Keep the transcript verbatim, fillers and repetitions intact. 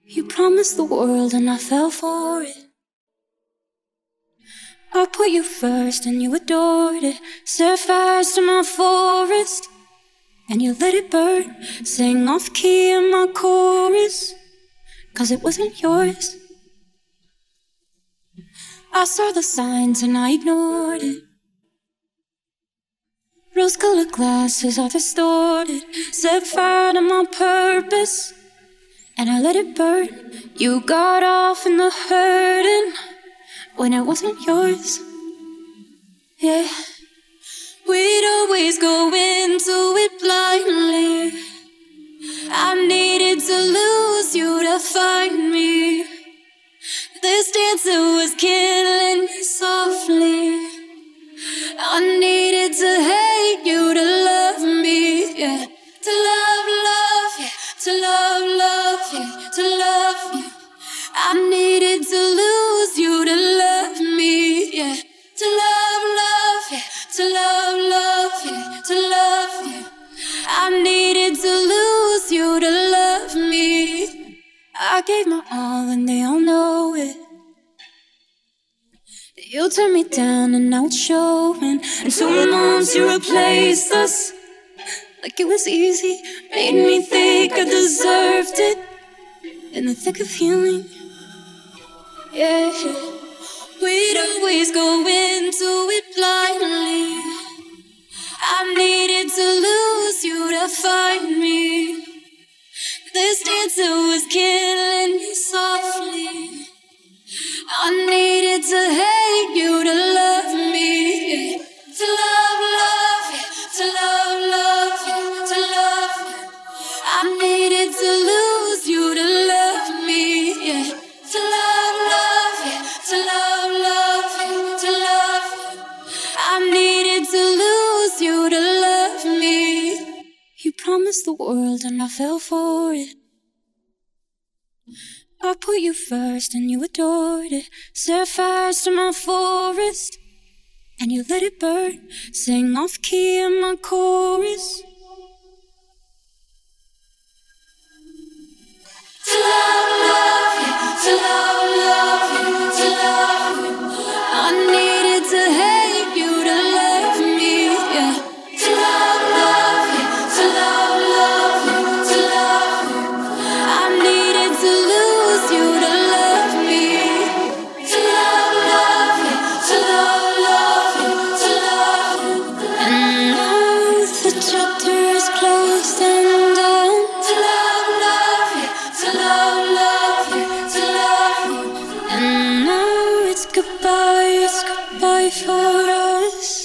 You promised the world and I fell for it. I put you first and you adored it. Set fires to my forest and you let it burn. Sang off key in my chorus, cause it wasn't yours. I saw the signs and I ignored it. Rose-colored glasses are distorted. Set fire to my purpose and I let it burn. You got off in the hurting when it wasn't yours. Yeah, we'd always go into it blindly. I needed to lose you to find me. This dancer was killing me softly. I needed to hate you to love me, yeah. To love, love, yeah. To love, love, yeah. To love you. I needed to lose you to love me, yeah. To love, love, yeah. To love, love, yeah. To love you. I needed to lose you to love me. I gave my all and they all know it. You turned me down and now it's showing. And two months you replaced us like it was easy. Made me think I deserved it in the thick of healing. Yeah, we'd always go into it blindly. I needed to lose you to find me. This dancer was killing me softly. I needed to hate you to love me, yeah. To love, love, yeah. To love, love, yeah. To love you. I needed to lose you to love me, yeah. To love, love, yeah. To love, love, yeah. To love you. I needed to lose you to love me. You promised the world and I fell for it. I put you first and you adored it. Set fires to my forest and you let it burn. Sang off key in my chorus. To love, love you. To love, love you. To love you. I needed to hate you to love me, yeah. To love, love you. To love, love you. To love you. I needed to lose you to love me. To love, love you. To love, love you. To love you. And now the chapter is closed and done. To love, love you. To love, love you. To love you. And now it's goodbye, it's goodbye for us.